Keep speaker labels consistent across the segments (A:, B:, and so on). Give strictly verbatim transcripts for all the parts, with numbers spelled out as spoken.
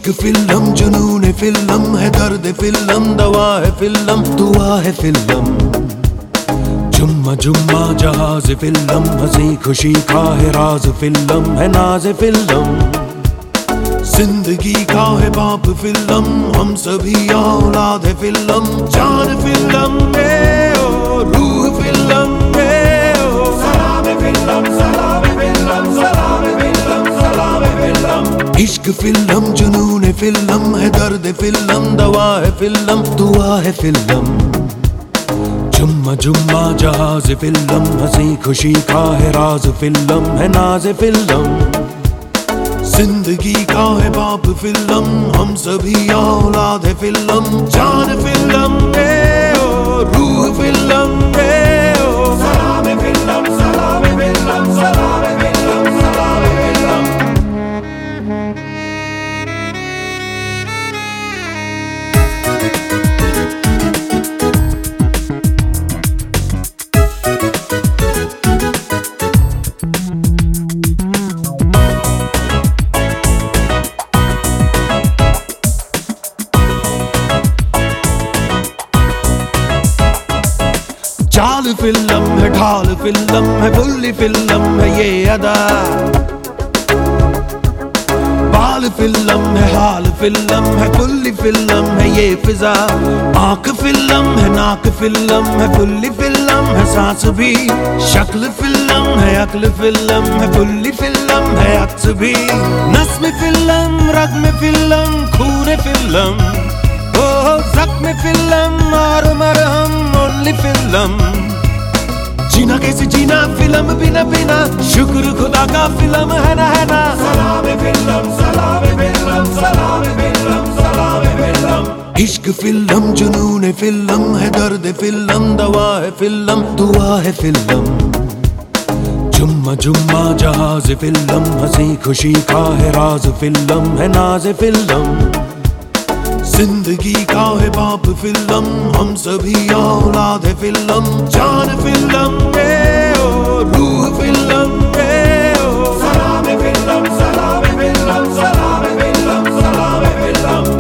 A: इश्क फिल्म जुनून फिल्म है, दर्द फिल्म दवा है फिल्म, दुआ है फिल्म। जुम्मा जुम्मा जहाज फिल्म, हंसी खुशी का है राज फिल्म है, नाज फिल्म। जिंदगी का है बाप फिल्म, हम सभी औलाद है फिल्म, जान फिल्म है ओ रूह फिल्म है ओ। सलाम फिल्म सलाम फिल्म सलाम फिल्म सलाम फिल्म। इश्क फिल्म जुनून फिल्म है, दर्द फिल्म दवा है फिल्म, दुआ है फिल्म। जुम्मा जुम्मा जहाज फिल्म, हंसी खुशी का है राज फिल्म है, नाज फिल्म। जिंदगी का है बाप फिल्म, हम सभी औलाद है फिल्म, जान फिल्म है ओ रूह फिल्म है ओ। सलाम फिल्म सलाम फिल्म सलाम फिल्म सलाम फिल्म। चाल फिल्म है, ढाल फिल्म है, बुल्ली फिल्म है ये अदा। बाल फिल्म है, हाल फिल्म है, बुल्ली फिल्म है ये फिजा। आंख फिल्म है, नाक फिल्म है, बुल्ली फिल्म है सांस भी। शक्ल फिल्म है, अक्ल फिल्म है, बुल्ली फिल्म है अक्स भी। नस्म फिल्म, रग में फिल्म, खून फिल्म, जख्म फिल्म और मरहम ओनली फिल्म। जीना कैसे जीना फिल्म बिना बिना, शुक्र खुदा का फिल्म है ना है ना। सलाम फिल्म सलाम फिल्म सलाम फिल्म सलाम फिल्म। इश्क फिल्म जुनून फिल्म है, दर्द फिल्म दवा है फिल्म, दुआ है फिल्म। जुम्मा जुम्मा जहाज फिल्म, हंसी खुशी का है राज फिल्म है, नाज फिल्म। जिंदगी का है बाप फिल्म, हम सभी औलाद है फिल्म, जान फिल्म है ओ रूह फिल्म है ओ। सलाम फिल्म सलाम फिल्म सलाम फिल्म सलाम फिल्म।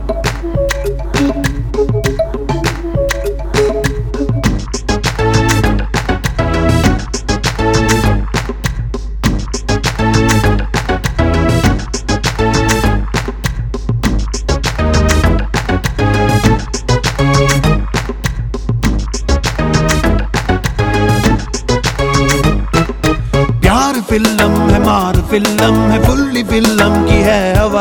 A: फिल्म है, मार फिल्म है, बुल्ली फिल्म की है हवा।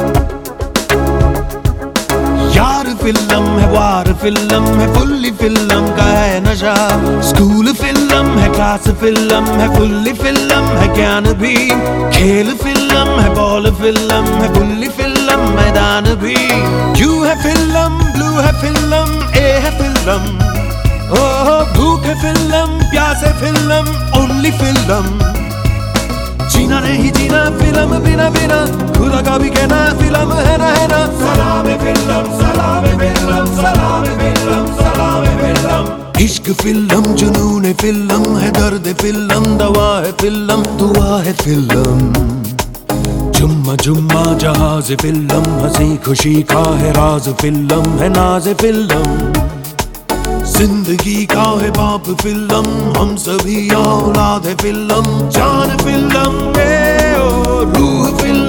A: यार फिल्म है, वार फिल्म है, बुल्ली फिल्म का है नशा। स्कूल फिल्म है, क्लास फिल्म है, बुल्ली फिल्म है ज्ञान भी। खेल फिल्म है, बॉल फिल्म है, बुल्ली फिल्म मैदान भी। यू है फिल्म, ब्लू है फिल्म, ए है फिल्म, ओ भूख है फिल्म, प्यास है फिल्म, ओनली फिल्म। जीना नहीं जीना फिल्म बिना बिना, खुदा का भी कहना फिल्म है ना है ना। सलाम फिल्म सलाम फिल्म सलाम फिल्म सलाम फिल्म। इश्क फिल्म जुनून फिल्म है, दर्द फिल्म दवा है फिल्म, दुआ है फिल्म। जुम्मा जुम्मा जहाज फिल्म, हंसी खुशी का है राज फिल्म है, नाज फिल्म। जिंदगी का है बाप फिल्म, हम सभी औलाद है फिल्म, जान फिल्म है ओ रूह फिल्म।